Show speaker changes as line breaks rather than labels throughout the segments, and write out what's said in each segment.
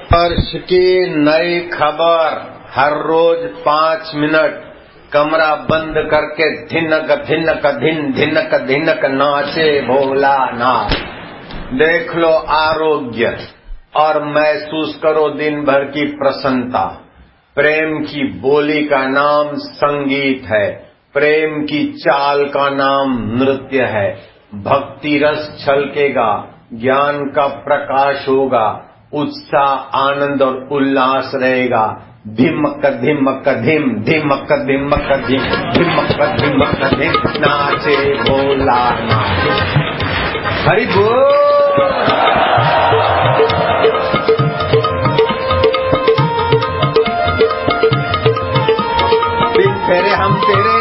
वर्ष की नई खबर हर रोज 5 मिनट कमरा बंद करके धिनक धिनक धिन धिनक धिनक नाचे भोलानाथ। देख लो आरोग्य और महसूस करो दिन भर की प्रसन्नता। प्रेम की बोली का नाम संगीत है, प्रेम की चाल का नाम नृत्य है। भक्ति रस छलकेगा, ज्ञान का प्रकाश होगा, उत्साह आनंद और उल्लास रहेगा। धिमक धिमक धिम धिमक धिमक धिम धिमक धिमक धिम नाचे भोला नाचे। हरि बोल। बिन तेरे हम तेरे।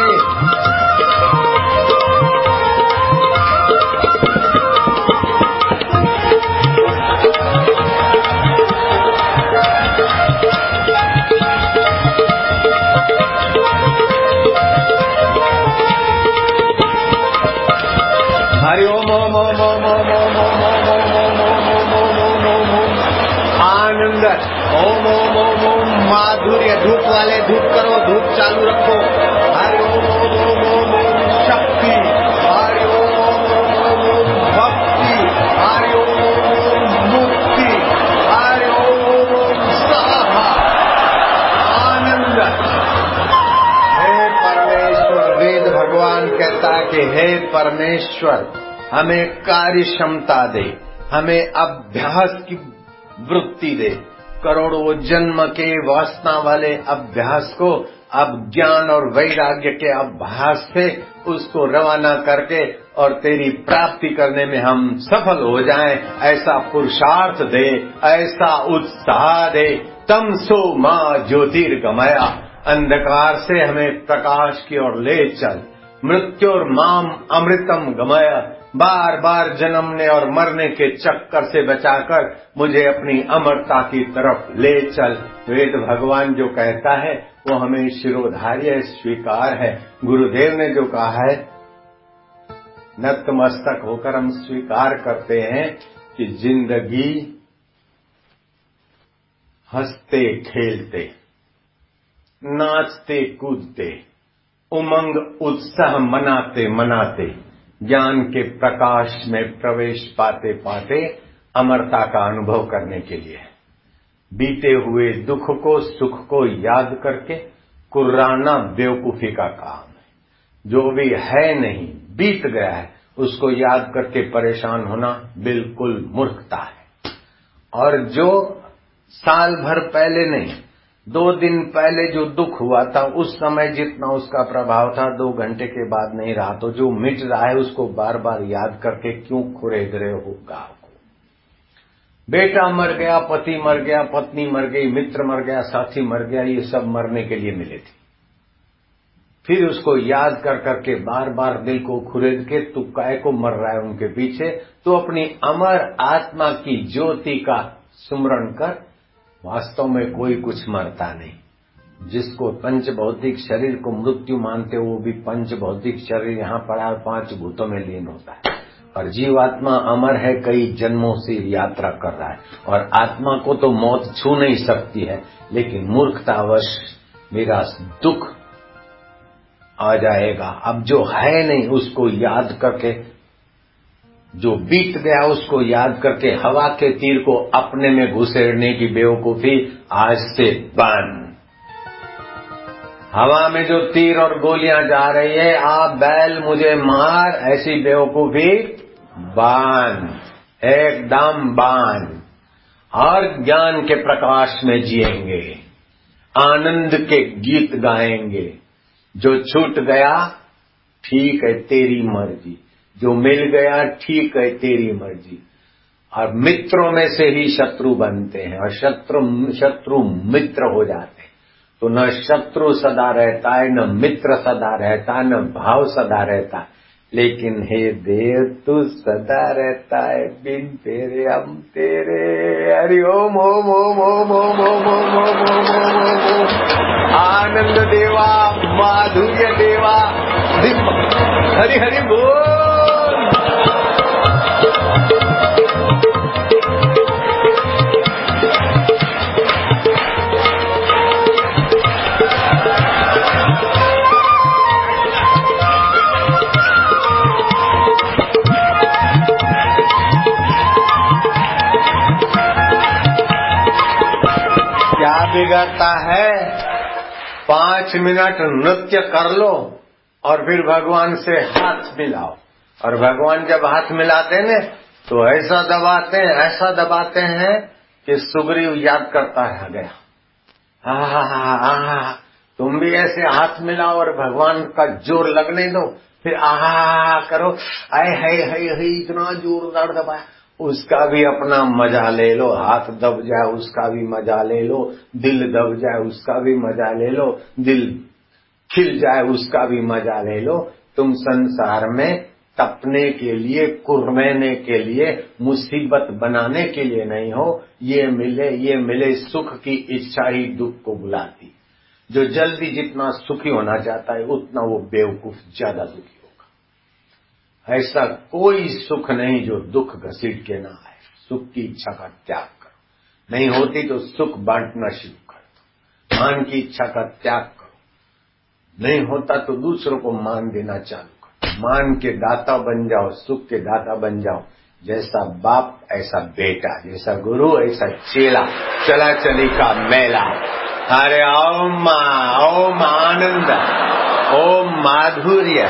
हरि ओम ओम ओम ओम ओम ओम ओम ओम ओम ओम ओम ओम आनंद। ओम ओम ओम ओम माधुर्य। धूप वाले धूप करो, धूप चालू रखो। हरि ओम ओम ओम ओम ओम शक्ति। हरि ओम ओम ओम ओम भक्ति। हरि ओम ओम ओम मुक्ति। हरि ओम ओम ओम स्वाहा आनंद। हे परमेश्वर, वेद भगवान कहता है कि हे परमेश्वर हमें कार्य क्षमता दे, हमें अभ्यास की वृत्ति दे। करोड़ों जन्म के वासना वाले अभ्यास को अब ज्ञान और वैराग्य के अभ्यास से उसको रवाना करके और तेरी प्राप्ति करने में हम सफल हो जाएं, ऐसा पुरुषार्थ दे, ऐसा उत्साह दे। तमसो मां ज्योतिर्गमया, अंधकार से हमें प्रकाश की ओर ले चल। मृत्योर माम अमृतम गमय, बार बार जन्मने और मरने के चक्कर से बचाकर मुझे अपनी अमरता की तरफ ले चल। वेद भगवान जो कहता है वो हमें शिरोधार्य स्वीकार है। गुरुदेव ने जो कहा है नतमस्तक होकर हम स्वीकार करते हैं कि जिंदगी हंसते खेलते, नाचते कूदते, उमंग उत्साह मनाते मनाते, ज्ञान के प्रकाश में प्रवेश पाते पाते अमरता का अनुभव करने के लिए बीते हुए दुख को सुख को याद करके कुर्राना बेवकूफी का काम है। जो भी है नहीं, बीत गया है, उसको याद करके परेशान होना बिल्कुल मूर्खता है। और जो साल भर पहले नहीं, 2 दिन पहले जो दुख हुआ था उस समय जितना उसका प्रभाव था 2 घंटे के बाद नहीं रहा। तो जो मिट रहा है उसको बार बार याद करके क्यों खुरेद रहे हो गाँव को। बेटा मर गया, पति मर गया, पत्नी मर गई, मित्र मर गया, साथी मर गया, ये सब मरने के लिए मिले थे। फिर उसको याद कर करके बार बार दिल को खुरेद के तू काय को मर रहा है उनके पीछे। तो अपनी अमर आत्मा की ज्योति का सुमरण कर। वास्तव में कोई कुछ मरता नहीं। जिसको पंच भौतिक शरीर को मृत्यु मानते हो वो भी पंच भौतिक शरीर यहाँ पड़ा 5 भूतों में लीन होता है। और जीवात्मा अमर है, कई जन्मों से यात्रा कर रहा है और आत्मा को तो मौत छू नहीं सकती है। लेकिन मूर्खतावश मेरा दुख आ जाएगा। अब जो है नहीं उसको याद करके, जो बीत गया उसको याद करके हवा के तीर को अपने में घुसेड़ने की बेवकूफी आज से बंद। हवा में जो तीर और गोलियां जा रही है, आप बैल मुझे मार, ऐसी बेवकूफी बंद, एकदम बंद। और ज्ञान के प्रकाश में जिएंगे, आनंद के गीत गाएंगे। जो छूट गया ठीक है तेरी मर्जी, जो मिल गया ठीक है तेरी मर्जी। और मित्रों में से ही शत्रु बनते हैं और शत्रु मित्र हो जाते हैं। तो न शत्रु सदा रहता है, न मित्र सदा रहता है, न भाव सदा रहता है। लेकिन हे देव तू सदा रहता है, बिन तेरे हम तेरे। हरि ओम ओम ओम ओम ओम ओम ओम ओम ओम ओम आनंद देवा, माधुर्य देवा, हरि हरि बोल। बिगड़ता है? 5 मिनट नृत्य कर लो और फिर भगवान से हाथ मिलाओ। और भगवान जब हाथ मिलाते ने तो ऐसा दबाते हैं कि सुग्रीव याद करता रह गया। तुम भी ऐसे हाथ मिलाओ और भगवान का जोर लगने दो, फिर करो, आए है इतना जोरदार दबाया, उसका भी अपना मजा ले लो। हाथ दब जाए उसका भी मजा ले लो, दिल दब जाए उसका भी मजा ले लो, दिल खिल जाए उसका भी मजा ले लो। तुम संसार में तपने के लिए, कुर्मेने के लिए, मुसीबत बनाने के लिए नहीं हो। ये मिले सुख की इच्छा ही दुख को बुलाती। जो जल्दी जितना सुखी होना चाहता है उतना वो बेवकूफ ज्यादा दुखी होगा। ऐसा कोई सुख नहीं जो दुख घसीट के ना आए। सुख की इच्छा का त्याग करो। नहीं होती तो सुख बांटना शुरू कर दो। मान की इच्छा का त्याग करो। नहीं होता तो दूसरों को मान देना चालू करो। मान के दाता बन जाओ, सुख के दाता बन जाओ। जैसा बाप ऐसा बेटा, जैसा गुरु ऐसा चेला, चला चली का मेला। अरे ओम आनंद, ओम माधुर्य,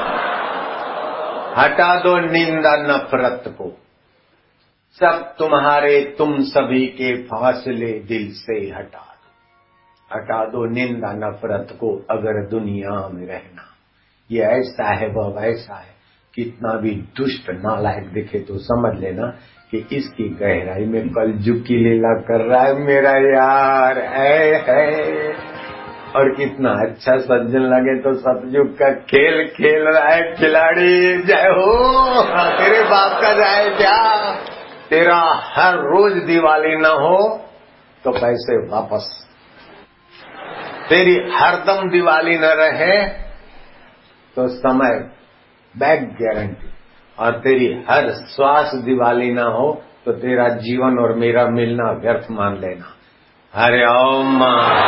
हटा दो निंदा नफरत को। सब तुम्हारे तुम सभी के फासले दिल से हटा दो निंदा नफरत को अगर दुनिया में रहना। ये ऐसा है वह वैसा है, कितना भी दुष्ट नालायक दिखे तो समझ लेना कि इसकी गहराई में कलयुग की लीला कर रहा है मेरा यार है। और कितना अच्छा सज्जन लगे तो सतयुग का खेल खेल रहा है खिलाड़ी। जय हो, तेरे बाप का जाए क्या। तेरा हर रोज दिवाली न हो तो पैसे वापस। तेरी हरदम दिवाली न रहे तो समय बैक गारंटी। और तेरी हर श्वास दिवाली ना हो तो तेरा जीवन और मेरा मिलना व्यर्थ मान लेना। हरे ओम।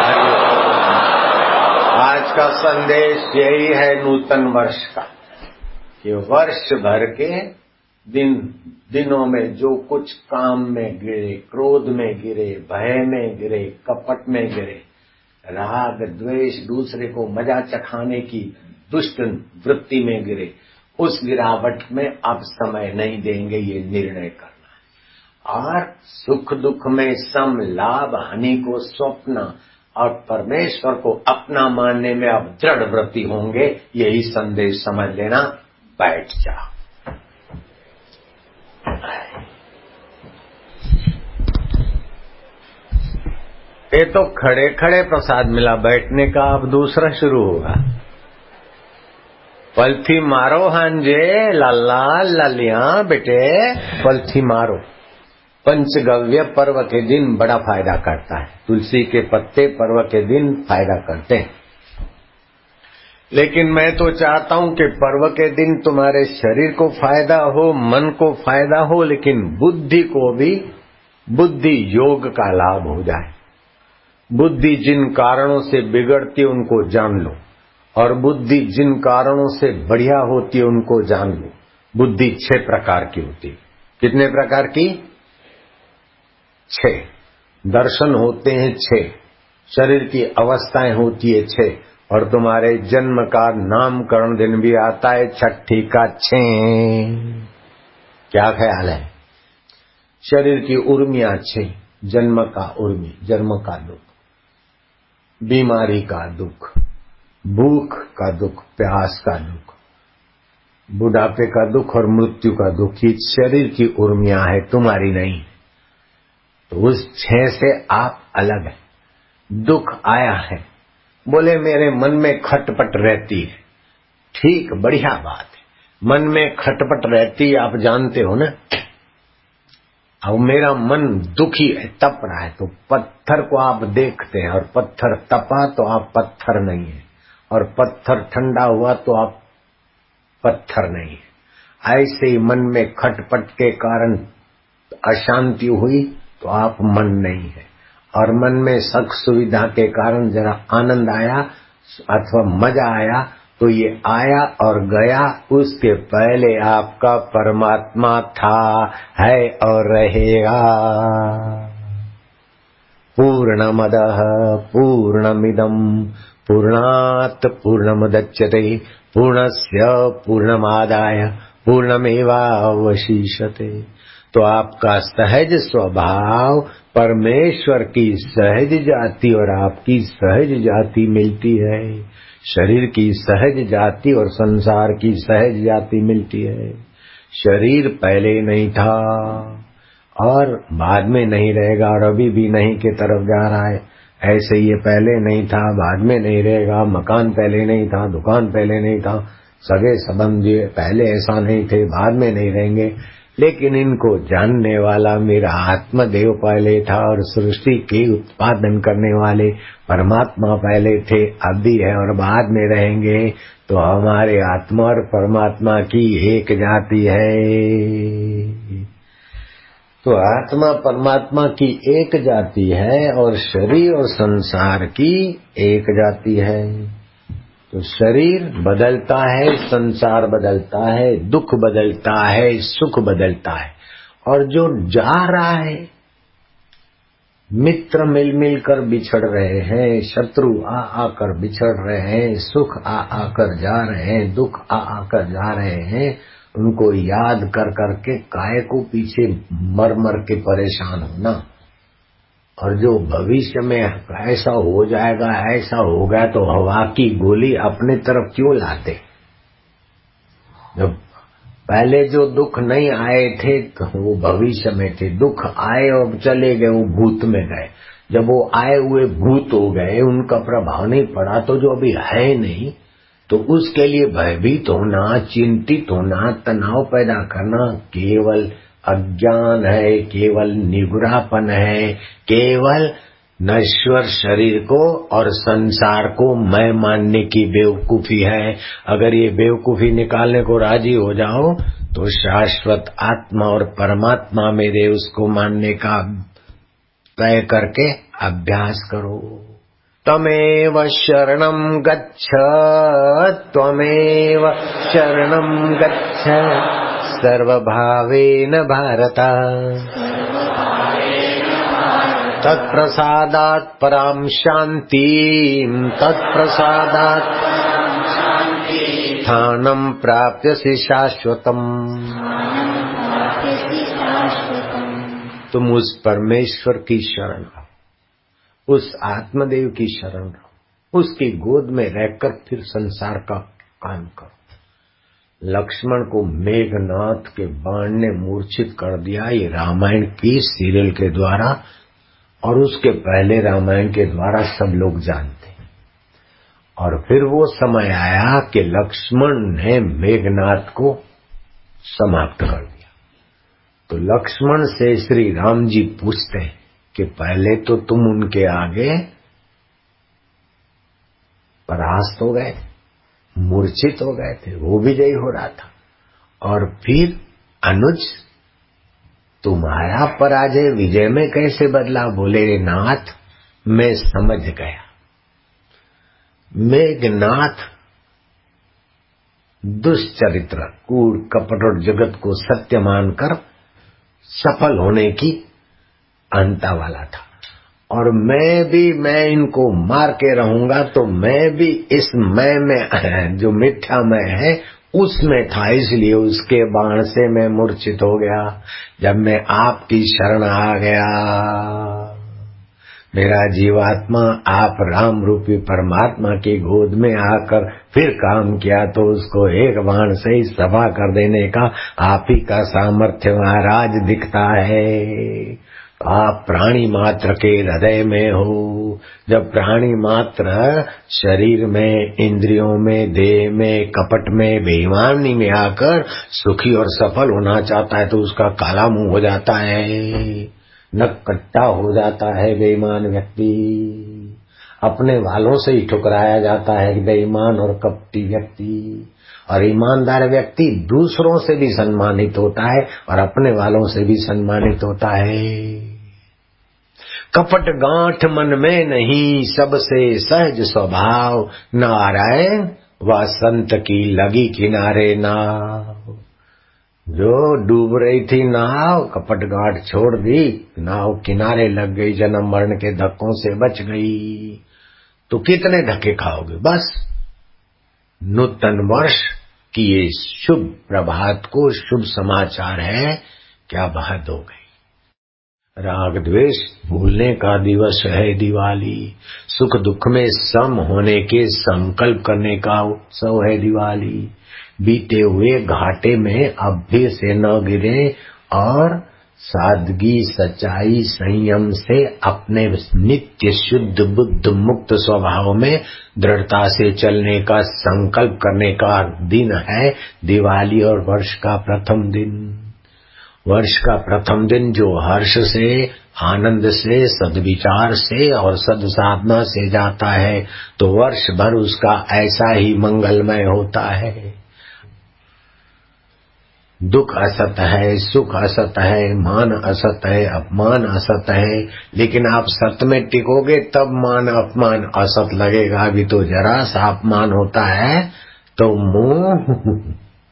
आज का संदेश यही है नूतन वर्ष का, कि वर्ष भर के दिनों में जो कुछ काम में गिरे, क्रोध में गिरे, भय में गिरे, कपट में गिरे, राग द्वेष, दूसरे को मजा चखाने की दुष्ट वृत्ति में गिरे, उस गिरावट में अब समय नहीं देंगे, ये निर्णय करना है। और सुख दुख में सम, लाभ हानि को स्वप्न और परमेश्वर को अपना मानने में अब दृढ़ व्रती होंगे। यही संदेश समझ लेना। बैठ जाओ। ये तो खड़े खड़े प्रसाद मिला, बैठने का अब दूसरा शुरू होगा। पलथी मारो हांजे, लाला लालिया बेटे, पलथी मारो। पंचगव्य पर्व के दिन बड़ा फायदा करता है। तुलसी के पत्ते पर्व के दिन फायदा करते हैं। लेकिन मैं तो चाहता हूं कि पर्व के दिन तुम्हारे शरीर को फायदा हो, मन को फायदा हो, लेकिन बुद्धि को भी बुद्धि योग का लाभ हो जाए। बुद्धि जिन कारणों से बिगड़ती उनको जान लो, और बुद्धि जिन कारणों से बढ़िया होती है उनको जान लो। बुद्धि 6 प्रकार की होती है। कितने प्रकार की? 6। दर्शन होते हैं 6, शरीर की अवस्थाएं होती है 6, और तुम्हारे जन्म का नामकरण दिन भी आता है 6 का 6। क्या ख्याल है? शरीर की उर्मियां 6, जन्म का उर्मी, जन्म का दुख, बीमारी का दुख, भूख का दुख, प्यास का दुख, बुढ़ापे का दुख और मृत्यु का दुख। ये शरीर की उर्मियां है, तुम्हारी नहीं। तो उस 6 से आप अलग है। दुख आया है, बोले मेरे मन में खटपट रहती है। ठीक, बढ़िया बात है। मन में खटपट रहती है, आप जानते हो ना। अब मेरा मन दुखी है, तप रहा है, तो पत्थर को आप देखते हैं, और पत्थर तपा तो आप पत्थर नहीं है, और पत्थर ठंडा हुआ तो आप पत्थर नहीं है। ऐसे ही मन में खटपट के कारण अशांति हुई तो आप मन नहीं है, और मन में सुख सुविधा के कारण जरा आनंद आया अथवा मजा आया तो ये आया और गया, उसके पहले आपका परमात्मा था, है और रहेगा। पूर्णमदः पूर्णमिदं पूर्णात् पूर्णमुदच्यते पूर्णस्य पूर्णमादाय पूर्णमेवावशिष्यते। तो आपका सहज स्वभाव परमेश्वर की सहज जाति और आपकी सहज जाति मिलती है। शरीर की सहज जाति और संसार की सहज जाति मिलती है। शरीर पहले नहीं था और बाद में नहीं रहेगा और अभी भी नहीं के तरफ जा रहा है। ऐसे ये पहले नहीं था, बाद में नहीं रहेगा। मकान पहले नहीं था, दुकान पहले नहीं था, सगे संबंधी पहले ऐसा नहीं थे, बाद में नहीं रहेंगे। लेकिन इनको जानने वाला मेरा आत्मदेव पहले था और सृष्टि के उत्पादन करने वाले परमात्मा पहले थे, अब भी है और बाद में रहेंगे। तो हमारे आत्मा और परमात्मा की एक जाति है। तो आत्मा परमात्मा की एक जाति है और शरीर और संसार की एक जाति है। तो शरीर बदलता है, संसार बदलता है, दुख बदलता है, सुख बदलता है। और जो जा रहा है, मित्र मिल मिलकर बिछड़ रहे हैं, शत्रु आ आकर बिछड़ रहे हैं, सुख आ आकर जा रहे हैं, दुख आ आकर जा रहे हैं, उनको याद कर करके काय को पीछे मर मर के परेशान होना। और जो भविष्य में ऐसा हो जाएगा, ऐसा हो गया, तो हवा की गोली अपने तरफ क्यों लाते? जब पहले जो दुख नहीं आए थे तो वो भविष्य में थे, दुख आए और चले गए, वो भूत में गए। जब वो आए हुए भूत हो गए, उनका प्रभाव नहीं पड़ा, तो जो अभी है नहीं, तो उसके लिए भयभीत होना, चिंतित होना, तनाव पैदा करना केवल अज्ञान है, केवल निगुरापन है, केवल नश्वर शरीर को और संसार को मैं मानने की बेवकूफी है। अगर ये बेवकूफी निकालने को राजी हो जाओ तो शाश्वत आत्मा और परमात्मा मेरे उसको मानने का तय करके अभ्यास करो। त्वमेव शरणं गच्छ, त्वमेव शरणं गच्छ सर्वभावेन भारत। तत्प्रसादात् परां शान्तिं, तत्प्रसादात् स्थानं प्राप्यसि शाश्वतम्। तुम उस परमेश्वर की शरण रहो, उस आत्मदेव की शरण रहो, उसकी गोद में रहकर फिर संसार का काम करो। लक्ष्मण को मेघनाथ के बाण ने मूर्छित कर दिया, ये रामायण की सीरियल के द्वारा और उसके पहले रामायण के द्वारा सब लोग जानते हैं। और फिर वो समय आया कि लक्ष्मण ने मेघनाथ को समाप्त कर दिया। तो लक्ष्मण से श्री राम जी पूछते हैं कि पहले तो तुम उनके आगे परास्त हो गए, मूर्छित हो गए थे, वो विजयी हो रहा था, और फिर अनुज तुम्हारा पराजय विजय में कैसे बदला? बोले नाथ मैं समझ गया, मेघनाथ दुष्चरित्र, कूड़ कपट और जगत को सत्य मानकर सफल होने की अंता वाला था, और मैं इनको मार के रहूंगा, तो मैं भी इस मैं में जो मिथ्या मैं है उसमें था, इसलिए उसके बाण से मैं मूर्छित हो गया। जब मैं आपकी शरण आ गया, मेरा जीवात्मा आप राम रूपी परमात्मा की गोद में आकर फिर काम किया, तो उसको एक बाण से ही सभा कर देने का आप ही का सामर्थ्य महाराज दिखता है। आप प्राणी मात्र के हृदय में हो। जब प्राणी मात्र शरीर में, इंद्रियों में, देह में, कपट में, बेईमानी में आकर सुखी और सफल होना चाहता है, तो उसका काला मुंह हो जाता है, नक कट्टा हो जाता है। बेईमान व्यक्ति अपने वालों से ही ठुकराया जाता है, बेईमान और कपटी व्यक्ति। और ईमानदार व्यक्ति दूसरों से भी सम्मानित होता है और अपने वालों से भी सम्मानित होता है। कपट गांठ मन में नहीं, सबसे सहज स्वभाव, नारायण व संत की लगी किनारे नाव। जो डूब रही थी नाव, कपटघाट छोड़ दी, नाव किनारे लग गई, जन्म मरण के धक्कों से बच गई, तो कितने धक्के खाओगे। बस नूतन वर्ष की ये शुभ प्रभात को शुभ समाचार है, क्या बात हो गई। राग द्वेष भूलने का दिवस है दिवाली, सुख दुख में सम होने के संकल्प करने का उत्सव है दिवाली। बीते हुए घाटे में अब भी से न गिरे और सादगी सच्चाई संयम से अपने नित्य शुद्ध बुद्ध मुक्त स्वभाव में दृढ़ता से चलने का संकल्प करने का दिन है दिवाली। और वर्ष का प्रथम दिन, वर्ष का प्रथम दिन जो हर्ष से आनंद से सद्विचार से और सद साधना से जाता है तो वर्ष भर उसका ऐसा ही मंगलमय होता है। दुख असत है, सुख असत है, मान असत है, अपमान असत है, लेकिन आप सत में टिकोगे तब मान अपमान असत लगेगा। अभी तो जरा सा अपमान होता है तो मुंह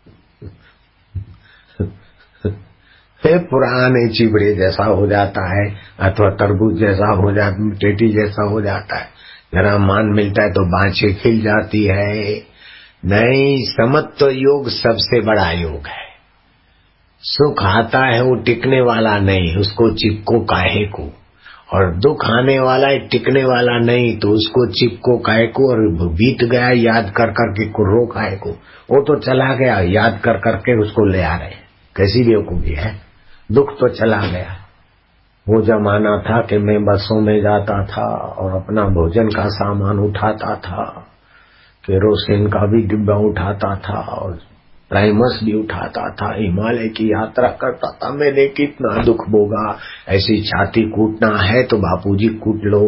पुराने चिबड़े जैसा हो जाता है अथवा तरबूज जैसा हो जाता, टेटी जैसा हो जाता है। जरा मान मिलता है तो बाँछें खिल जाती है। नहीं, समत्व योग सबसे बड़ा योग है। सुख आता है वो टिकने वाला नहीं, उसको चिपको काहे को, और दुख आने वाला है टिकने वाला नहीं तो उसको चिपको काहे को, और बीत गया याद कर करके कुर्रो काहे को, वो तो चला गया याद कर करके उसको ले आ रहे। कैसी बेवकूफी है। दुख तो चला गया। वो जमाना था कि मैं बसों में जाता था और अपना भोजन का सामान उठाता था, केरोसिन का भी डिब्बा उठाता था और प्राइमस भी उठाता था, हिमालय की यात्रा करता था। मैंने कितना दुख भोगा। ऐसी छाती कूटना है तो बापूजी कूट लो।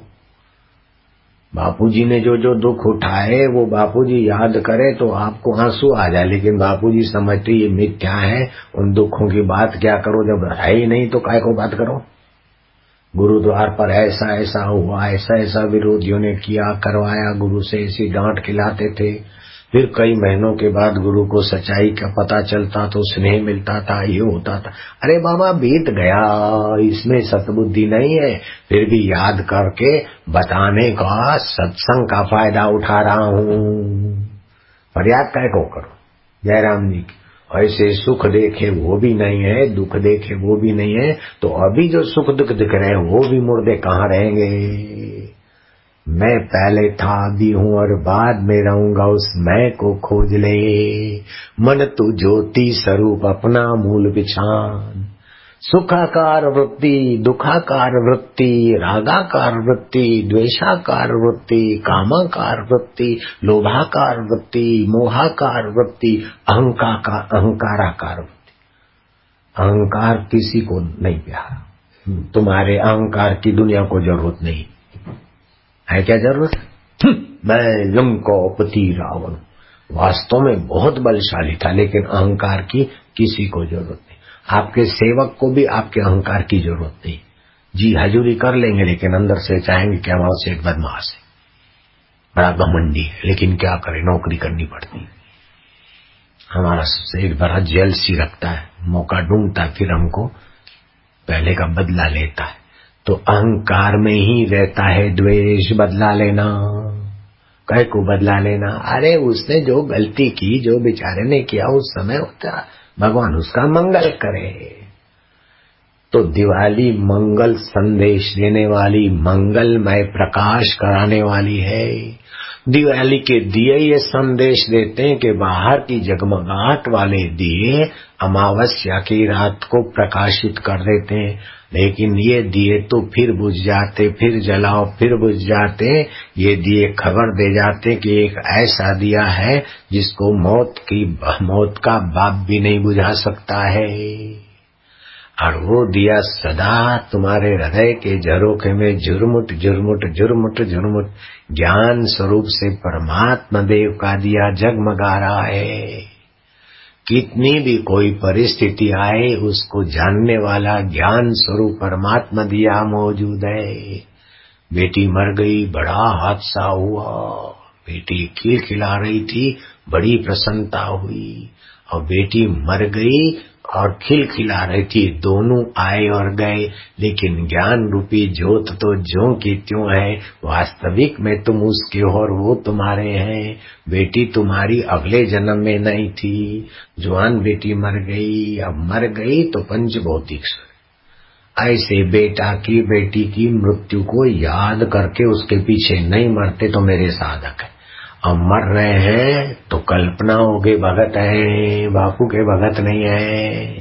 बापूजी ने जो जो दुख उठाए वो बापूजी याद करे तो आपको आंसू आ जाए, लेकिन बापूजी समझते ये मिथ्या है, उन दुखों की बात क्या करो, जब है ही नहीं तो काय को बात करो। गुरुद्वार पर ऐसा ऐसा हुआ, ऐसा ऐसा विरोधियों ने किया करवाया, गुरु से ऐसी डांट खिलाते थे। फिर कई महीनों के बाद गुरु को सच्चाई का पता चलता तो स्नेह मिलता था, ये होता था। अरे बाबा बीत गया, इसमें सतबुद्धि नहीं है, फिर भी याद करके बताने का सत्संग का फायदा उठा रहा हूँ। फरियाद काय को करो जयराम जी की। ऐसे सुख देखे वो भी नहीं है, दुख देखे वो भी नहीं है, तो अभी जो सुख दुख दिख रहे हैं वो भी मुर्दे कहाँ रहेंगे। मैं पहले था भी हूँ और बाद में रहूंगा, उस मैं को खोज ले। मन तू ज्योति स्वरूप अपना मूल बिछान। सुखाकार वृत्ति, दुखाकार वृत्ति, रागाकार वृत्ति, द्वेषाकार वृत्ति, कामाकार वृत्ति, लोभाकार वृत्ति, मोहाकार वृत्ति, अहंकाराकार वृत्ति। अहंकार किसी को नहीं प्यारा। तुम्हारे अहंकार की दुनिया को जरूरत नहीं है। क्या जरूरत? मैं लंकोपति रावण वास्तव में बहुत बलशाली था, लेकिन अहंकार की किसी को जरूरत नहीं। आपके सेवक को भी आपके अहंकार की जरूरत नहीं। जी हजूरी कर लेंगे, लेकिन अंदर से चाहेंगे कि हमारे से एक बदमाश है, बड़ा घमंडी है, लेकिन क्या करे, नौकरी करनी पड़ती। हमारा एक बड़ा जेलसी रखता है, मौका ढूंढता है, फिर हमको पहले का बदला लेता है। तो अहंकार में ही रहता है द्वेष, बदला लेना। कह को बदला लेना? अरे उसने जो गलती की, जो बेचारे ने किया, उस समय होता, भगवान उसका मंगल करे। तो दिवाली मंगल संदेश देने वाली, मंगलमय प्रकाश कराने वाली है। दिवाली के दिए ये संदेश देते हैं कि बाहर की जगमगाहट वाले दिए अमावस्या की रात को प्रकाशित कर देते हैं, लेकिन ये दिए तो फिर बुझ जाते, फिर जलाओ फिर बुझ जाते। ये दिए खबर दे जाते कि एक ऐसा दिया है जिसको मौत का बाप भी नहीं बुझा सकता है। और वो दिया सदा तुम्हारे हृदय के झरोखे में झुरमुट झुरमुट झुरमुट झुरमुट ज्ञान स्वरूप से परमात्मा देव का दिया जगमगा रहा है। कितनी भी कोई परिस्थिति आए, उसको जानने वाला ज्ञान स्वरूप परमात्मा दिया मौजूद है। बेटी मर गई, बड़ा हादसा हुआ, बेटी खिलखिला रही थी, बड़ी प्रसन्नता हुई।
और बेटी मर गई और खिलखिला रही थी। दोनों आए और गए, लेकिन ज्ञान रूपी ज्योत तो ज्यों की त्यों है। वास्तविक में तुम उसके हो और वो तुम्हारे हैं। बेटी तुम्हारी अगले जन्म में नहीं थी। जवान बेटी मर गई, अब मर गई तो पंच भौतिक। ऐसे बेटा की बेटी की मृत्यु को याद करके उसके पीछे नहीं मरते तो मेरे साधक है। अब मर रहे हैं तो कल्पना हो गई भगत है, बापू के भगत नहीं है।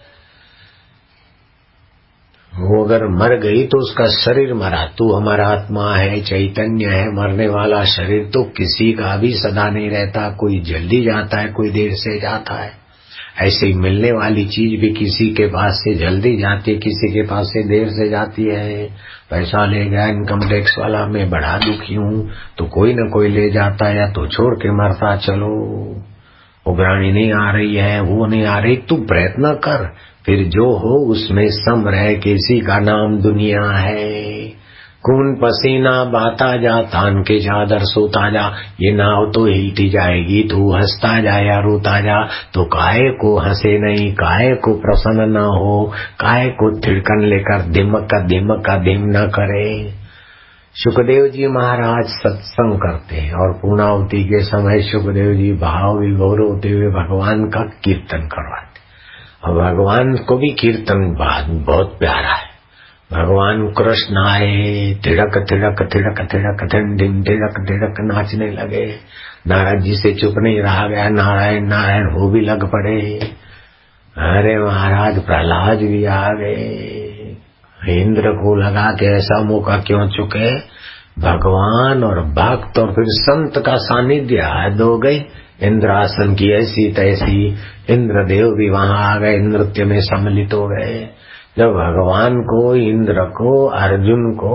वो अगर मर गई तो उसका शरीर मरा, तू हमारा आत्मा है, चैतन्य है। मरने वाला शरीर तो किसी का भी सदा नहीं रहता, कोई जल्दी जाता है, कोई देर से जाता है। ऐसे ही मिलने वाली चीज भी किसी के पास से जल्दी जाती है, किसी के पास से देर से जाती है। पैसा ले गया इनकम टैक्स वाला, मैं बड़ा दुखी हूँ, तो कोई न कोई ले जाता है, या तो छोड़ के मरता। चलो उगरानी नहीं आ रही है, वो नहीं आ रही, तू प्रयत्न कर, फिर जो हो उसमें सम रहे। किसी का नाम दुनिया है। खून पसीना बाता जा, तान के चादर सोता जा। ये नाव तो हिलती जाएगी, तू हंसता जा या रोता जा। तो काहे को हंसे नहीं, काहे को प्रसन्न न हो, काहे को थिड़कन लेकर दिमक का दिम न करे। सुखदेव जी महाराज सत्संग करते हैं और पूर्णाहुति के समय सुखदेव जी भाव विभोर होते हुए भगवान का कीर्तन करवाते। और भगवान को भी कीर्तन बहुत प्यारा है। भगवान कृष्ण आए, थिड़क थिड़क थिड़क थिड़क धिन थिड़क थिड़क नाचने लगे। नारद जी से चुप नहीं रहा गया, नारायण नारायण हो भी लग पड़े। अरे महाराज प्रहलाद भी आ गए। इंद्र को लगा के ऐसा मौका क्यों चुके। भगवान और भक्त और फिर संत का सानिध्य हद हो गई। इंद्रासन की ऐसी तैसी, इंद्रदेव भी वहां आ गए, नृत्य में सम्मिलित हो गए। जब भगवान को, इंद्र को, अर्जुन को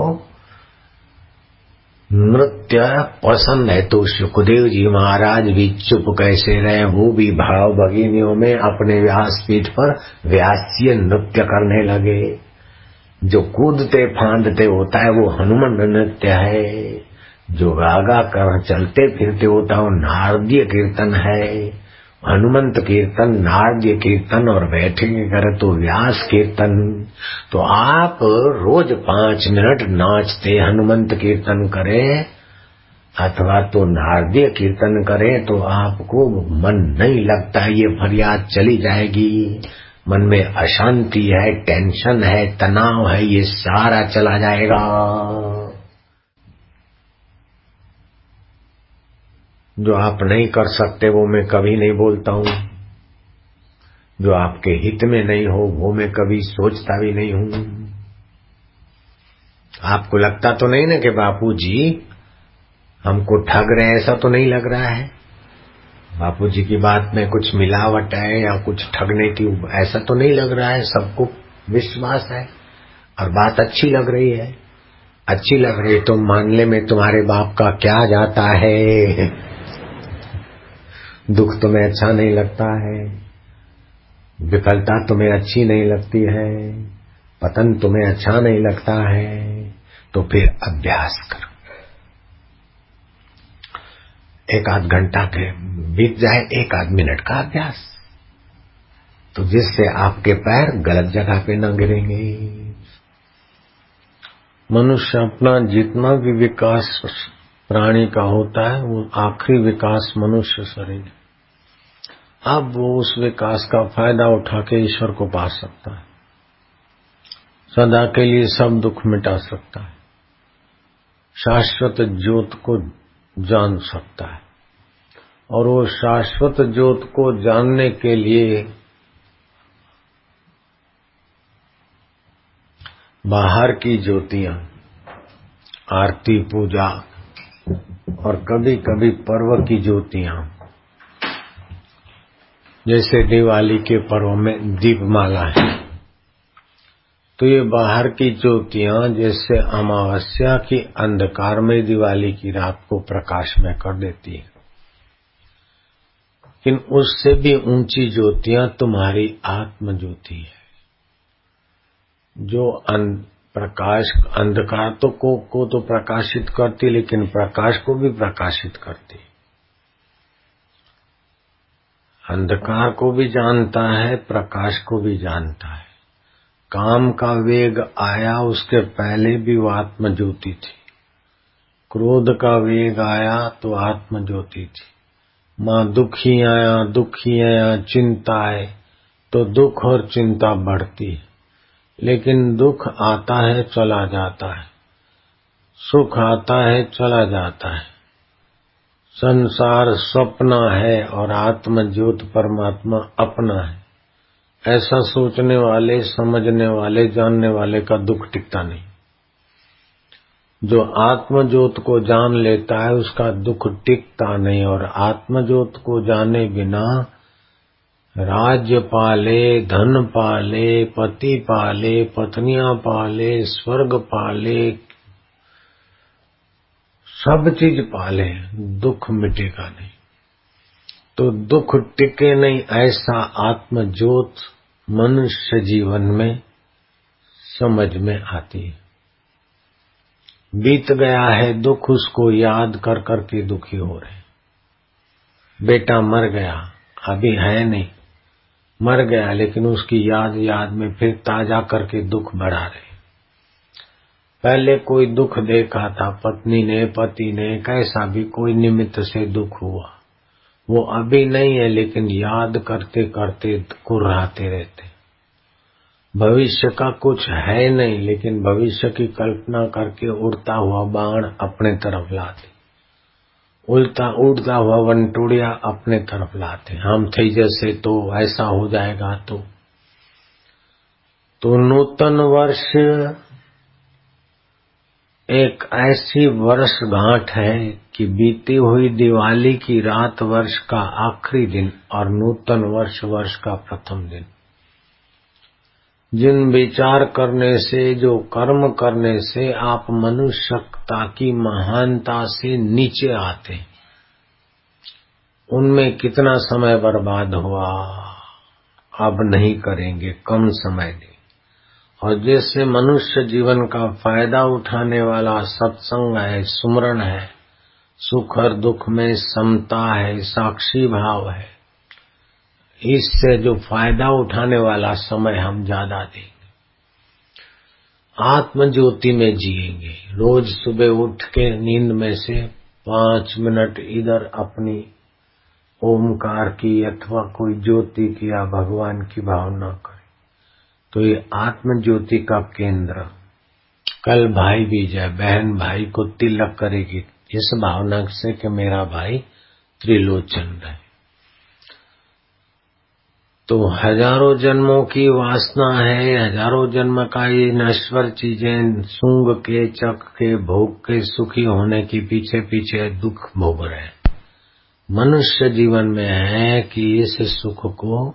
नृत्य पसंद है तो सुखदेव जी महाराज भी चुप कैसे रहे। वो भी भाव भगिनियों में अपने व्यासपीठ पर व्यासीय नृत्य करने लगे। जो कूदते फांदते होता है वो हनुमान नृत्य है। जो गागा कर चलते फिरते होता है वो नारदीय कीर्तन है। हनुमंत कीर्तन, नारदीय कीर्तन और बैठेंगे करे तो व्यास कीर्तन। तो आप रोज 5 मिनट नाचते हनुमंत कीर्तन करें अथवा तो नारदीय कीर्तन करें तो आपको मन नहीं लगता, ये फरियाद चली जाएगी। मन में अशांति है, टेंशन है, तनाव है, ये सारा चला जाएगा। जो आप नहीं कर सकते वो मैं कभी नहीं बोलता हूँ। जो आपके हित में नहीं हो वो मैं कभी सोचता भी नहीं हूँ। आपको लगता तो नहीं ना कि बापूजी हमको ठग रहे हैं, ऐसा तो नहीं लग रहा है। बापूजी की बात में कुछ मिलावट है या कुछ ठगने की, ऐसा तो नहीं लग रहा है। सबको विश्वास है और बात अच्छी लग रही है। अच्छी लग रही तो मानने में तुम्हारे बाप का क्या जाता है। दुख तुम्हें अच्छा नहीं लगता है, विफलता तुम्हें अच्छी नहीं लगती है, पतन तुम्हें अच्छा नहीं लगता है, तो फिर अभ्यास करो। 1-8 घंटा के बीत जाए, 1-8 मिनट का अभ्यास, तो जिससे आपके पैर गलत जगह पे न गिरेंगे। मनुष्य अपना जितना भी विकास प्राणी का होता है वो आखिरी विकास मनुष्य शरीर। अब वो उस विकास का फायदा उठा के ईश्वर को पा सकता है, सदा के लिए सब दुख मिटा सकता है, शाश्वत ज्योत को जान सकता है। और वो शाश्वत ज्योत को जानने के लिए बाहर की ज्योतियां, आरती पूजा और कभी कभी पर्व की ज्योतियां, जैसे दिवाली के पर्व में दीपमाला है, तो ये बाहर की ज्योतियां जैसे अमावस्या की अंधकार में दिवाली की रात को प्रकाश में कर देती है, लेकिन उससे भी ऊंची ज्योतियां तुम्हारी आत्म ज्योति है, जो प्रकाश अंधकार को तो प्रकाशित करती, लेकिन प्रकाश को भी प्रकाशित करती। अंधकार को भी जानता है, प्रकाश को भी जानता है। काम का वेग आया, उसके पहले भी वो आत्म ज्योति थी। क्रोध का वेग आया तो आत्म ज्योति थी। माँ दुखी आया, चिंता है तो दुख और चिंता बढ़ती है, लेकिन दुख आता है चला जाता है, सुख आता है चला जाता है। संसार सपना है और आत्म ज्योत परमात्मा अपना है। ऐसा सोचने वाले, समझने वाले, जानने वाले का दुख टिकता नहीं। जो आत्म ज्योत को जान लेता है उसका दुख टिकता नहीं। और आत्म ज्योत को जाने बिना राज्य पाले, धन पाले, पति पाले, पत्नियां पाले, स्वर्ग पाले, सब चीज पाले, दुख मिटेगा नहीं। तो दुख टिके नहीं, ऐसा आत्म ज्योत मनुष्य जीवन में समझ में आती है। बीत गया है दुख, उसको याद कर कर के दुखी हो रहे। बेटा मर गया, अभी है नहीं, मर गया, लेकिन उसकी याद में फिर ताजा करके दुख बढ़ा रहे। पहले कोई दुख देखा था, पत्नी ने, पति ने, कैसा भी कोई निमित्त से दुख हुआ, वो अभी नहीं है, लेकिन याद करते करते कुर्राते रहते। भविष्य का कुछ है नहीं, लेकिन भविष्य की कल्पना करके उड़ता हुआ बाण अपने तरफ लाते, उड़ता हुआ वनटोड़िया अपने तरफ लाते। हम थे जैसे तो ऐसा हो जाएगा। तो नूतन वर्ष एक ऐसी वर्षगांठ है कि बीती हुई दिवाली की रात वर्ष का आखिरी दिन और नूतन वर्ष वर्ष का प्रथम दिन। जिन विचार करने से, जो कर्म करने से आप मनुष्यता की महानता से नीचे आते, उनमें कितना समय बर्बाद हुआ अब नहीं करेंगे, कम समय दें। और जैसे मनुष्य जीवन का फायदा उठाने वाला सत्संग है, सुमरण है, सुख और दुख में समता है, साक्षी भाव है, इससे जो फायदा उठाने वाला समय हम ज्यादा देंगे, आत्म ज्योति में जिएंगे। रोज सुबह उठ के नींद में से 5 मिनट इधर अपनी ओमकार की अथवा कोई ज्योति की या भगवान की भावना करें, तो ये आत्म ज्योति का केंद्र। कल भाई बीज है, बहन भाई को तिलक करेगी इस भावना से कि मेरा भाई त्रिलोचन रहे। तो हजारों जन्मों की वासना है, हजारों जन्म का ये नश्वर चीजें सूंघ के, चख के, भोग के सुखी होने की पीछे पीछे दुख भोग रहे। मनुष्य जीवन में है कि इस सुख को,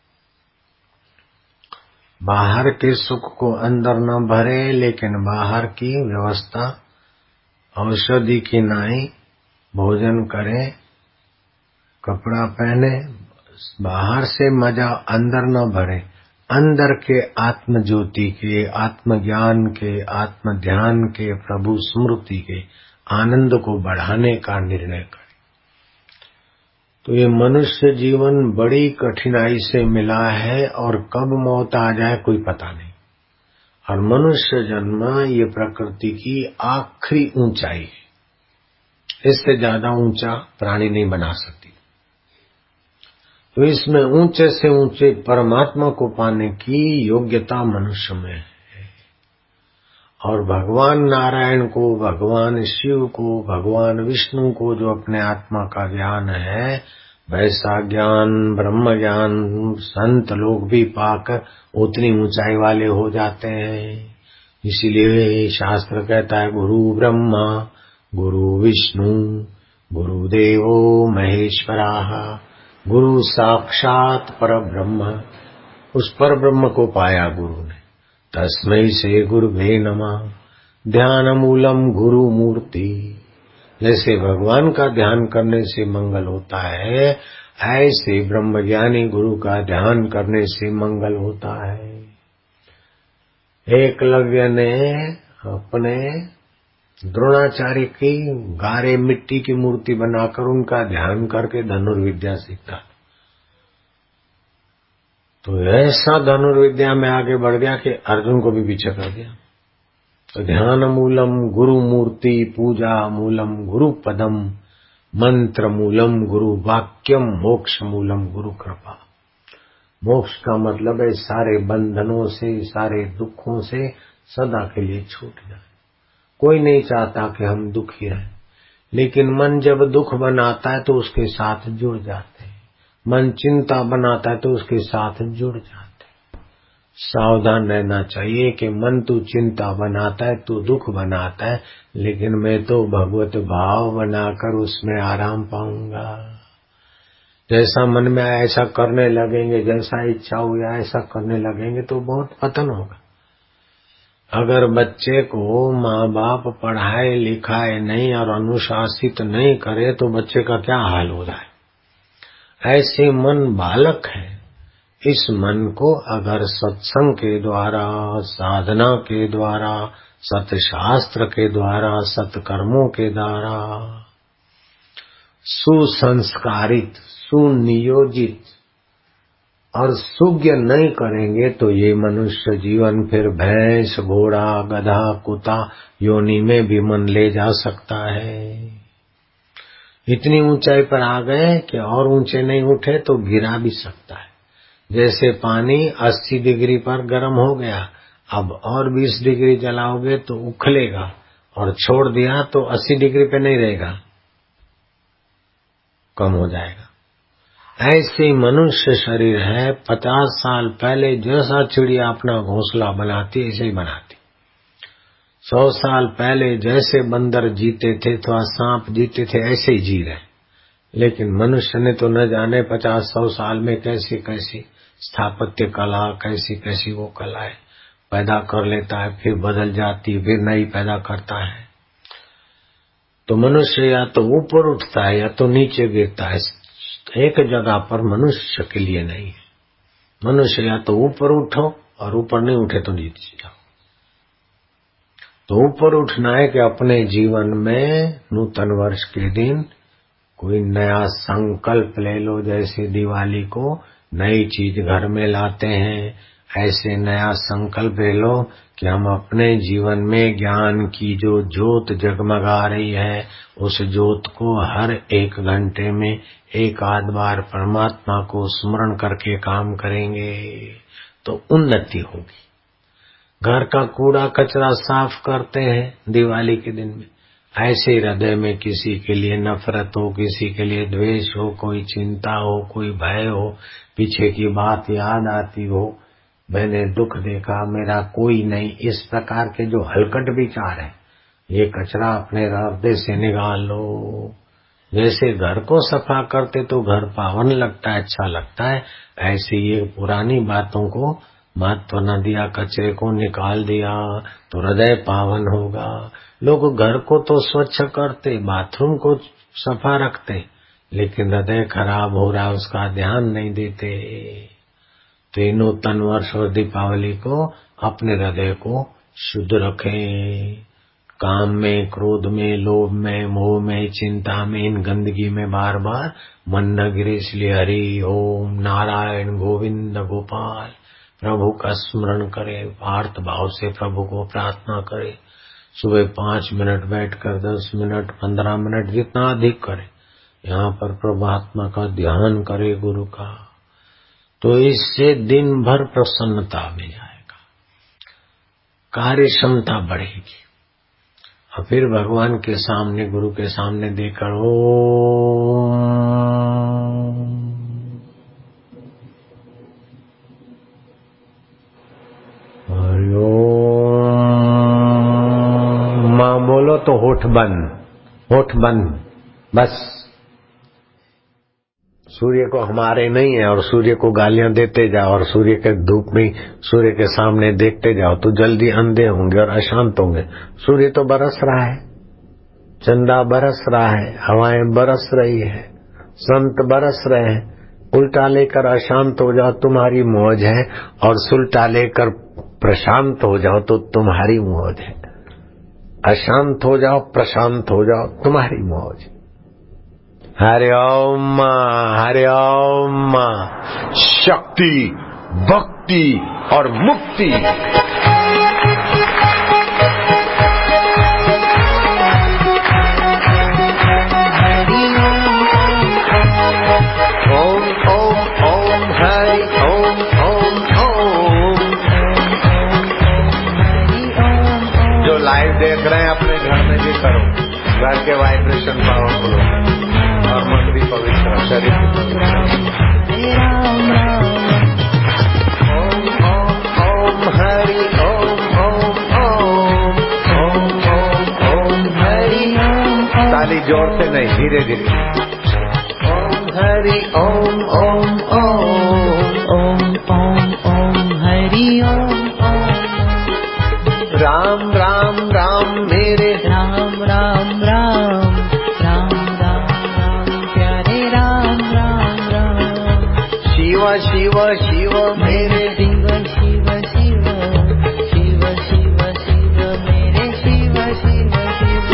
बाहर के सुख को अंदर न भरे, लेकिन बाहर की व्यवस्था औषधि की नाई भोजन करे, कपड़ा पहने, बाहर से मजा अंदर न भरे, अंदर के आत्म ज्योति के, आत्म ज्ञान के, आत्म ध्यान के, प्रभु स्मृति के आनंद को बढ़ाने का निर्णय करे। तो ये मनुष्य जीवन बड़ी कठिनाई से मिला है और कब मौत आ जाए कोई पता नहीं। और मनुष्य जन्म ये प्रकृति की आखिरी ऊंचाई है, इससे ज्यादा ऊंचा प्राणी नहीं बना सकती। तो इसमें ऊंचे से ऊंचे परमात्मा को पाने की योग्यता मनुष्य में है। और भगवान नारायण को, भगवान शिव को, भगवान विष्णु को जो अपने आत्मा का ज्ञान है, वैसा ज्ञान, ब्रह्म ज्ञान संत लोग भी पाकर उतनी ऊंचाई वाले हो जाते हैं। इसीलिए शास्त्र कहता है गुरु ब्रह्मा गुरु विष्णु गुरुदेवो महेश्वराः, गुरु साक्षात परब्रह्म। उस पर ब्रह्म को पाया गुरु ने, तस्मै से गुरुवे नमः। ध्यान मूलम गुरु मूर्ति। जैसे भगवान का ध्यान करने से मंगल होता है, ऐसे ब्रह्मज्ञानी गुरु का ध्यान करने से मंगल होता है। एकलव्य ने अपने द्रोणाचार्य की गारे मिट्टी की मूर्ति बनाकर उनका ध्यान करके धनुर्विद्या सीखा। तो ऐसा धनुर्विद्या में आगे बढ़ गया कि अर्जुन को भी पीछे कर दिया। तो ध्यान मूलम गुरु मूर्ति, पूजा मूलम गुरु पदम, मंत्र मूलम गुरु वाक्यम, मोक्ष मूलम गुरु कृपा। मोक्ष का मतलब है सारे बंधनों से, सारे दुखों से सदा के लिए छूट जाए। कोई नहीं चाहता कि हम दुखी रहें, लेकिन मन जब दुख बनाता है तो उसके साथ जुड़ जाते हैं। मन चिंता बनाता है तो उसके साथ जुड़ जाते हैं। सावधान रहना चाहिए कि मन तू चिंता बनाता है, तू दुख बनाता है, लेकिन मैं तो भगवत भाव बनाकर उसमें आराम पाऊंगा। जैसा मन में आया ऐसा करने लगेंगे, जैसा इच्छा हुआ ऐसा करने लगेंगे तो बहुत पतन होगा। अगर बच्चे को माँ बाप पढ़ाए लिखाए नहीं और अनुशासित नहीं करे तो बच्चे का क्या हाल हो रहा है। ऐसे मन बालक है। इस मन को अगर सत्संग के द्वारा, साधना के द्वारा, सतशास्त्र के द्वारा, सत्कर्मों के द्वारा सुसंस्कारित, सुनियोजित और सुज्ञ नहीं करेंगे तो ये मनुष्य जीवन फिर भैंस, घोड़ा, गधा, कुत्ता योनि में भी मन ले जा सकता है। इतनी ऊंचाई पर आ गए कि और ऊंचे नहीं उठे तो गिरा भी सकता है। जैसे पानी 80 डिग्री पर गर्म हो गया, अब और 20 डिग्री जलाओगे तो उखलेगा, और छोड़ दिया तो 80 डिग्री पे नहीं रहेगा, कम हो जाएगा। ऐसे मनुष्य शरीर है। 50 साल पहले जैसा चिड़िया अपना घोंसला बनाती ऐसे ही बनाती। 100 साल पहले जैसे बंदर जीते थे तो सांप जीते थे ऐसे ही जी रहे। लेकिन मनुष्य ने तो न जाने 50-100 साल में कैसी कैसी स्थापत्य कला, कैसी कैसी वो कलाएं पैदा कर लेता है, फिर बदल जाती, फिर नई पैदा करता है। तो मनुष्य या तो ऊपर उठता है या तो नीचे गिरता है। एक जगह पर मनुष्य के लिए नहीं है। मनुष्य या तो ऊपर उठो और ऊपर नहीं उठे तो नीचे जाओ। तो ऊपर उठना है कि अपने जीवन में नूतन वर्ष के दिन कोई नया संकल्प ले लो। जैसे दिवाली को नई चीज घर में लाते हैं, ऐसे नया संकल्प ले लो कि हम अपने जीवन में ज्ञान की जो ज्योत जगमगा रही है, उस ज्योत को हर 1 घंटे में 1 आध बार परमात्मा को स्मरण करके काम करेंगे तो उन्नति होगी। घर का कूड़ा कचरा साफ करते हैं दिवाली के दिन में, ऐसे हृदय में किसी के लिए नफरत हो, किसी के लिए द्वेष हो, कोई चिंता हो, कोई भय हो, पीछे की बात याद आती हो, मैंने दुख देखा मेरा कोई नहीं, इस प्रकार के जो हलकट विचार है, ये कचरा अपने हृदय से निकाल लो। जैसे घर को सफा करते तो घर पावन लगता है, अच्छा लगता है, ऐसे ये पुरानी बातों को महत्व न दिया, कचरे को निकाल दिया तो हृदय पावन होगा। लोग घर को तो स्वच्छ करते, बाथरूम को सफा रखते, लेकिन हृदय खराब हो रहा है उसका ध्यान नहीं देते। तो नूतन वर्ष और दीपावली को अपने हृदय को शुद्ध रखें। काम में, क्रोध में, लोभ में, मोह में, चिंता में, इन गंदगी में बार बार मन न गिरे, इसलिए हरि ओम नारायण गोविंद गोपाल प्रभु का स्मरण करे, आर्त भाव से प्रभु को प्रार्थना करे। सुबह 5 मिनट बैठकर 10 मिनट 15 मिनट जितना अधिक करे, यहाँ पर परमात्मा का ध्यान करे, गुरु का, तो इससे दिन भर प्रसन्नता मिल जाएगा, कार्य क्षमता बढ़ेगी। और फिर भगवान के सामने, गुरु के सामने देकर ओम हरि ओम मां बोलो तो होठ बंद बस। सूर्य को हमारे नहीं है और सूर्य को गालियां देते जाओ और सूर्य के धूप में सूर्य के सामने देखते जाओ तो जल्दी अंधे होंगे और अशांत होंगे। सूर्य तो बरस रहा है, चंदा बरस रहा है, हवाएं बरस रही है, संत बरस रहे हैं। उल्टा लेकर अशांत हो जाओ तुम्हारी मौज है, और सुल्टा लेकर प्रशांत हो जाओ तो तुम्हारी मौज है। अशांत हो जाओ, प्रशांत हो जाओ, तुम्हारी मौज। हरि ओम, हरि ओम। शक्ति
भक्ति और मुक्ति। ओम ओम ओम हरि ओम ओम ओम। जो लाइव देख रहे हैं अपने घर में भी करो, घर के वाइब्रेशन पावरफुल हो और मन भी पवित्र, शरीर भी पवित्र। ओम ओम ओम हरि ओम ओम ओम ओम ओम ओम हरि। ताली जोर से नहीं, धीरे धीरे। हरि ओम ओम ओम
ओम ओम ओम हरि ओम ओम।
राम राम राम मेरे
राम राम राम राम राम राम प्यारे राम राम राम।
शिव शिव शिव मेरे
शिव शिव शिव शिव शिव शिव मेरे शिव शिव शिव।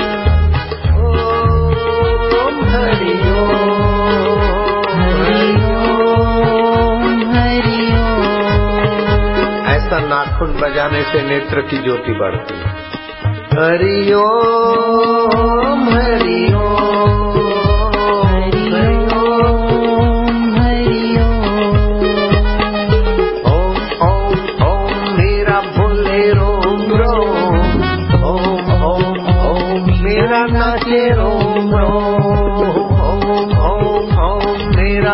ओम हरि नाखून बजाने से नेत्र की ज्योति बढ़ती है। हरि ओम हरि ओम हरि ओम हरि ओम ओम ओम मेरा भोले रोम रोम। ओम ओम ओम मेरा नाचे रोम रोम। ओम ओम ओम मेरा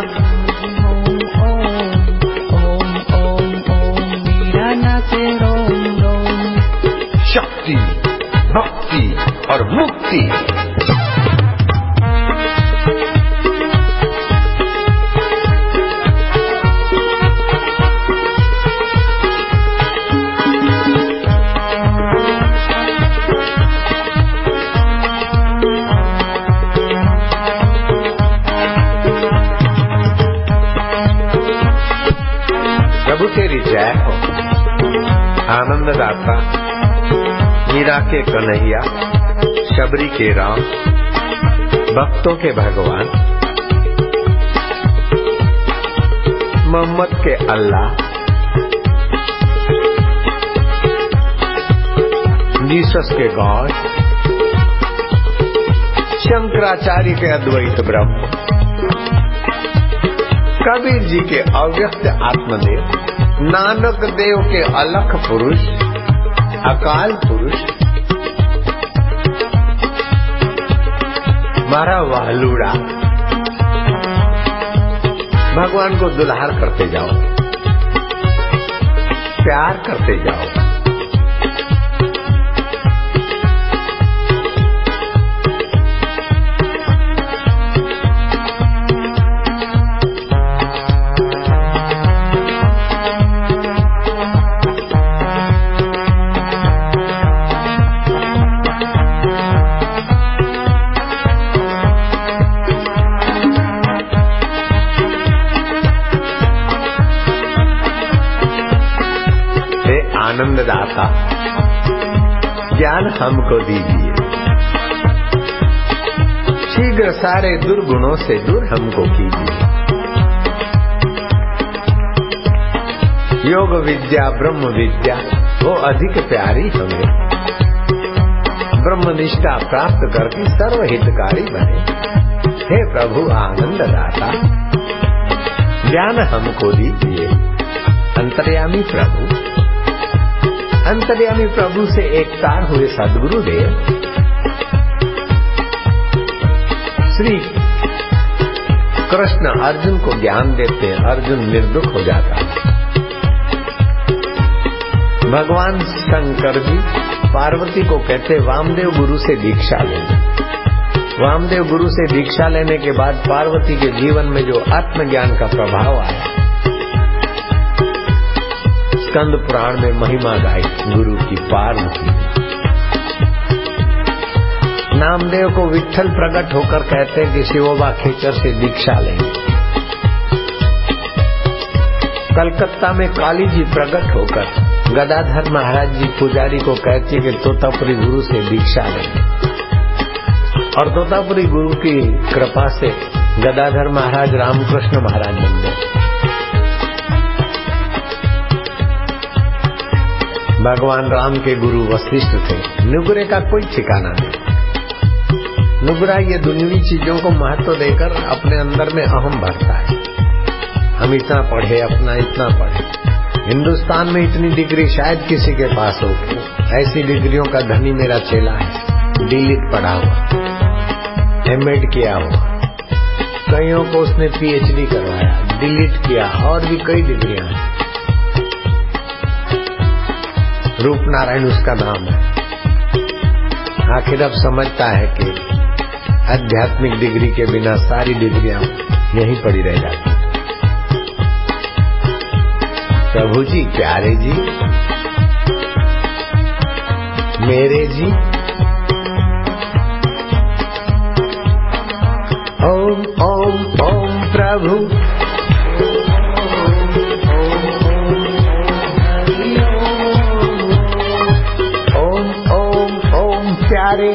शक्ति, भक्ति और मुक्ति। प्रभु तेरी जय हो। आनंददाता, मीरा के कन्हैया, शबरी के राम, भक्तों के भगवान, मोहम्मद के अल्लाह, जीसस के गॉड, शंकराचार्य के अद्वैत ब्रह्म, कबीर जी के अव्यक्त आत्मदेव, नानक देव के अलख पुरुष, अकाल पुरुष, मारा वालूड़ा। भगवान को दुलार करते जाओ, प्यार करते जाओ। आनंददाता, ज्ञान हमको दीजिए, शीघ्र सारे दुर्गुणों से दूर हमको कीजिए। योग विद्या ब्रह्म विद्या वो अधिक प्यारी हमें, ब्रह्म निष्ठा प्राप्त करके सर्वहितकारी बने। हे प्रभु आनंददाता, ज्ञान हमको दीजिए। अंतर्यामी प्रभु, अंतर्यामी प्रभु से एक तार हुए सद्गुरुदेव श्री कृष्ण अर्जुन को ज्ञान देते हैं, अर्जुन निर्दुख हो जाता है। भगवान शंकर जी पार्वती को कहते वामदेव गुरु से दीक्षा लेना। वामदेव गुरु से दीक्षा लेने के बाद पार्वती के जीवन में जो आत्मज्ञान का प्रभाव आया, स्कंद पुराण में महिमा गाई गुरु की पार्वती। नामदेव को विट्ठल प्रकट होकर कहते हैं कि शिवोबा खेचर से दीक्षा लेंगे। कलकत्ता में काली जी प्रकट होकर गदाधर महाराज जी पुजारी को कहती कि तोतापुरी गुरु से दीक्षा लेंगे, और तोतापुरी गुरु की कृपा से गदाधर महाराज रामकृष्ण महाराज बन गए।
भगवान राम के गुरु वशिष्ठ थे। नुगरे का कोई ठिकाना नहीं। नुगरा ये दुनियावी चीजों को महत्व देकर अपने अंदर में अहम भरता है। हम इतना पढ़े, अपना इतना पढ़े। हिंदुस्तान में इतनी डिग्री शायद किसी के पास हो। ऐसी डिग्रियों का धनी मेरा चेला है। डीलिट पढ़ा हुआ, एमएड किया हुआ, कईयों को उसने पीएचडी करवाया, डीलिट किया, और भी कई डिग्रियां हैं। रूप नारायण उसका नाम है। आखिर अब समझता है कि आध्यात्मिक डिग्री के बिना सारी डिग्रियां यहीं पड़ी रह जाती। प्रभु जी, प्यारे जी, मेरे जी, ओम ओम ओम प्रभु, ओम ओम ओम प्यारे,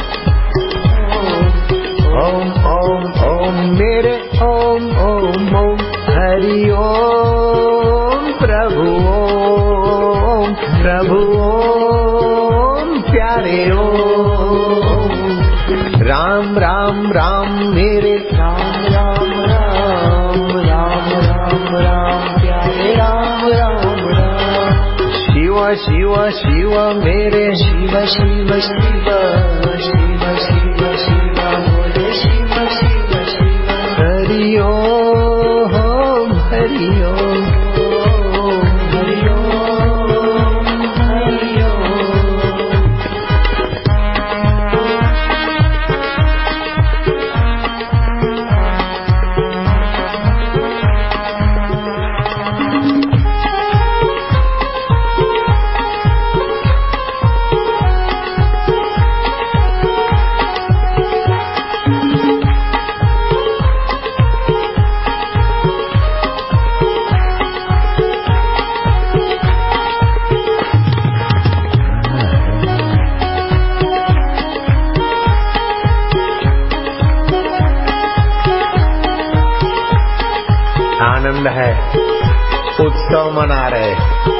ओम ओम ओम मेरे, ओम ओम ओम हरि ओम प्रभु, ओम प्रभु, ओम प्यारे, ओम राम राम राम मेरे, राम राम राम राम राम राम प्यारे, राम राम राम शिव शिव शिव मेरे, शिव शिव शिव शिव शिव शिव बोले, शिव शिव शिव हरि ओम, हरि ओम, हरि ओम, हरि ओम। आनंद है, उत्सव मना रहे।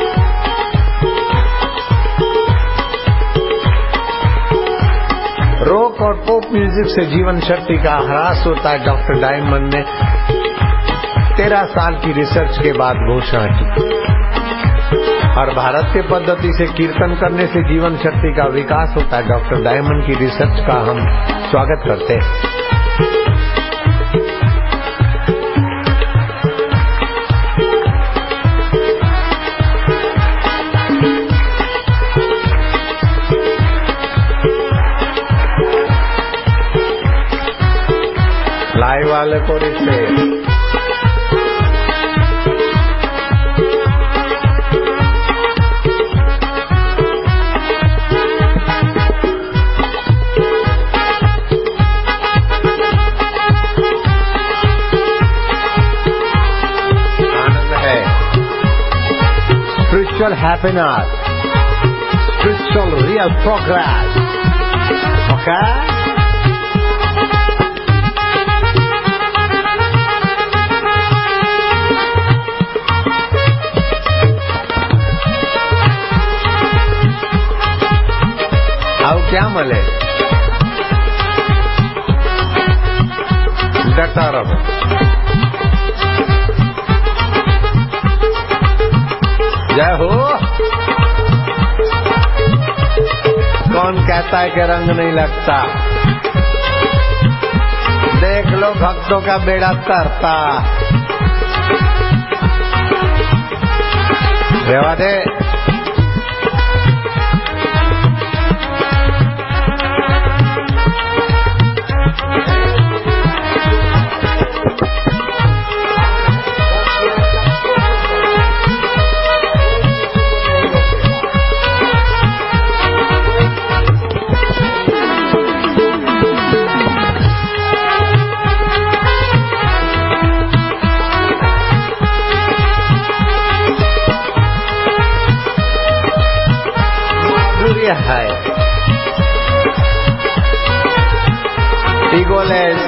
रॉक और पॉप म्यूजिक से जीवन शक्ति का ह्रास होता है। डॉक्टर डायमंड ने 13 साल की रिसर्च के बाद घोषणा की। और भारतीय पद्धति से कीर्तन करने से जीवन शक्ति का विकास होता है। डॉक्टर डायमंड की रिसर्च का हम स्वागत करते हैं। लाइव वाले को रिश्ते आनंद है। Spiritual happiness, spiritual real progress. Okay, क्या मले डटा रहो। जय हो। कौन कहता है कि रंग नहीं लगता? देख लो भक्तों का बेड़ा तरता। रेवा दे। है ईगोलेस,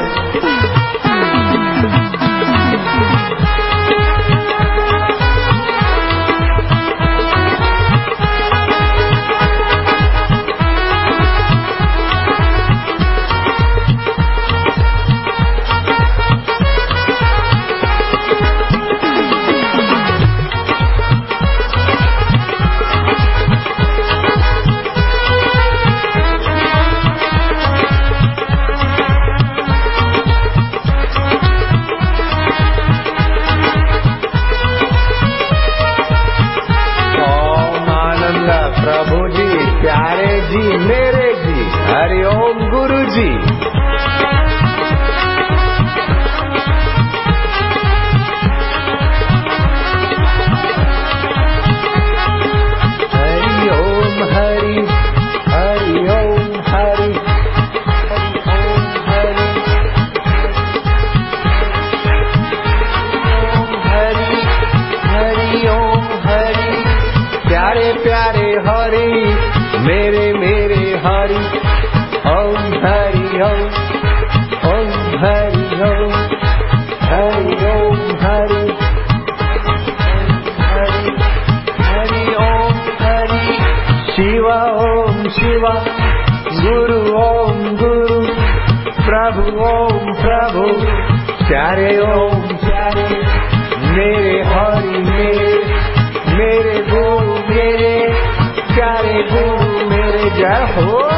जी। हरि ओम हरि, हरि ओम हरि, हरि ओम हरि, हरि ओम हरि। प्यारे प्यारे हरि, मेरे मेरे हरि, ओम हरि ओम, ओम हरि ओम, हरि ओम हरि, हरि हरि ओम हरि। शिवा ओम शिवा, गुरु ओम गुरु, प्रभु ओम प्रभु, प्यारे ओम प्यारे, मेरे हरि मेरे गुरु मेरे, प्यारे गुरु मेरे, जय हो।